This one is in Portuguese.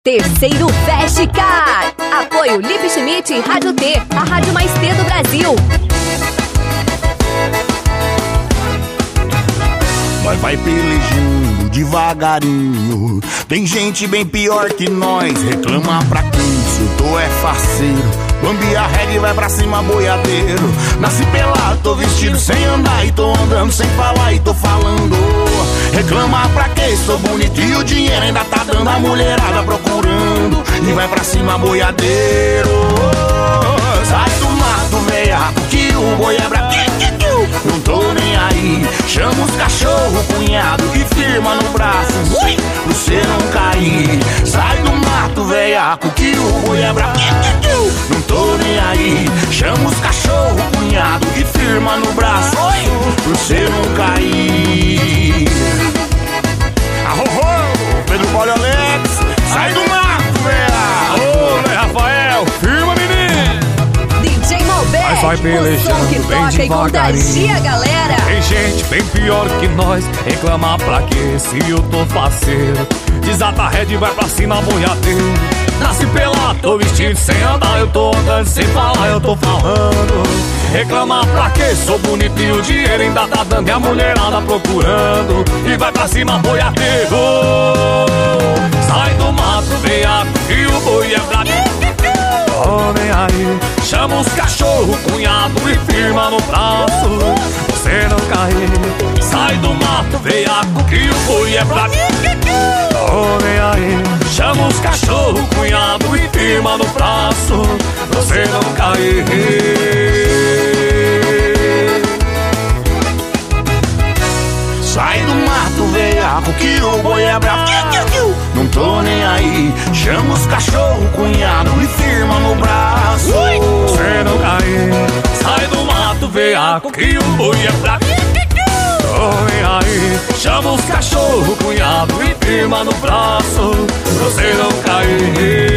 Terceiro Festcar. Apoio Lip Schmidt e Rádio T, a rádio mais T do Brasil. Nós vai pelejando devagarinho. Tem gente bem pior que nós. Reclama pra quem se eu tô é faceiro. Bambi a regra e vai pra cima boiadeiro. Nasci pelado, tô vestido sem andar. E tô andando sem falar e tô falando. Reclama pra quê? Sou bonito e o dinheiro ainda tá dando. A mulherada procurando. E vai pra cima boiadeiro. Sai do mato, veiaco, que o boi é brabo. Não tô nem aí. Chama os cachorro, cunhado, e firma no braço pra você não cair. Sai do mato, veiaco, que o boi é brabo. Não tô nem aí. Chama os cachorro, cunhado, e firma no braço pra você não cair. Arro, Pedro Paulo Alex, sai do mato, veiaco. Ô, Lé Rafael, firma, menino. DJ Malbec, Mas vai pelejando que bem toca e contagia a galera. Tem gente bem pior que nós. Reclamar pra quê se eu tô faceiro? Desata a rede e vai pra cima boiadeiro. Nasci pelado, tô vestido sem andar. Eu tô andando sem falar, eu tô falando. Reclamar pra quê? Sou bonito e o dinheiro ainda tá dando. E a mulherada procurando. E vai pra cima boiadeiro. Sai do mato, veiaco, e o boi é brabo. Oh, nem aí. Chama os cachorro, cunhado, e firma no braço você não cair. Sai do mato, veiaco, que o boi é brabo. Oh, nem aí. Chama os cachorro, cunhado, e firma no braço você não cair. Sai do mato, veiaco, que o boi é brabo. Não tô nem aí. Chama os cachorro, cunhado, e firma no braço você não cair. Sai do mato, veiaco, que o boi é brabo. Oh, nem aí. Chama os cachorro, cunhado, e firma no braço você não cair.